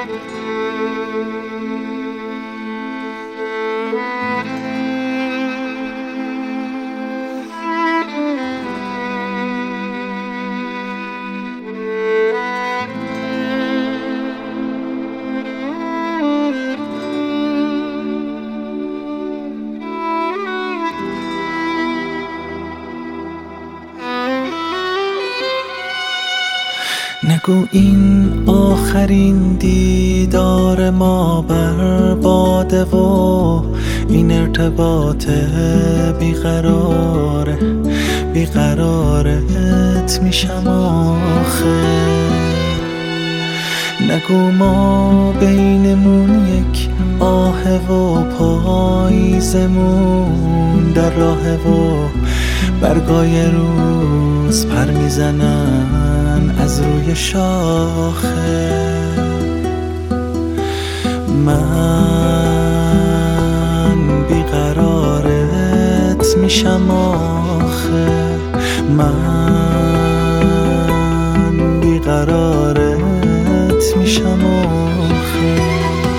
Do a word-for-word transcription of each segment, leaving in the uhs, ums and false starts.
نگو این آخرین دیدار ما برباده و این ارتباط بیقراره بیقرارت میشم آخه. نگو ما بینمون یک آه و پاییزمون در راه و برگای روز پر میزنن از روی شاخه. من بیقرارت میشم آخه، من بیقرارت میشم آخه.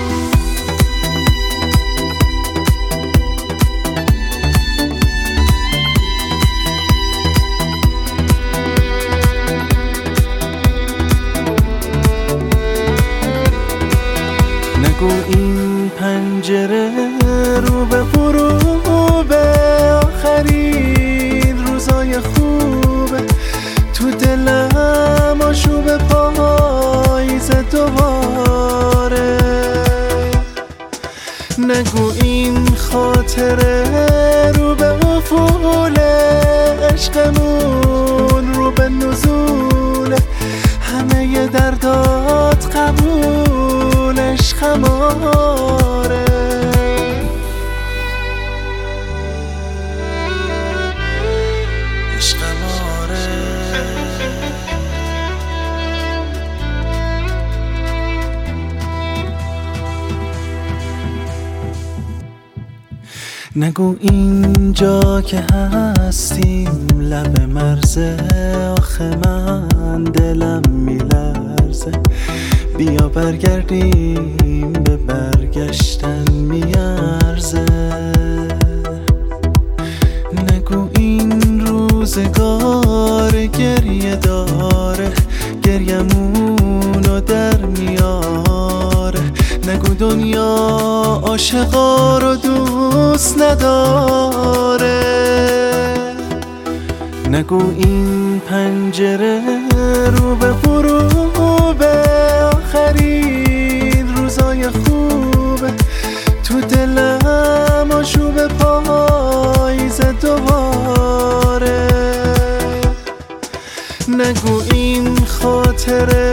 نگو این پنجره رو به غروبه، آخرین روزای خوبه تو دلم آشوب پاییز دوباره. نگو این خاطره رو به افول عشقمون رو به نزول همه دردات قبولش خماره. عشق ماره نگو اینجا که هستیم لب مرزه، آخه من دلم میلرزه. بیا برگردیم به برگشتن میارزه. نگو این روزگار گریه داره گریمونو در میاره. نگو دنیا عاشقا رو دوست نداره. نگو این پنجره رو به غروبه، آخرین روزای خوبه تو دلم آشوب پاییز دوباره. نگو این خاطره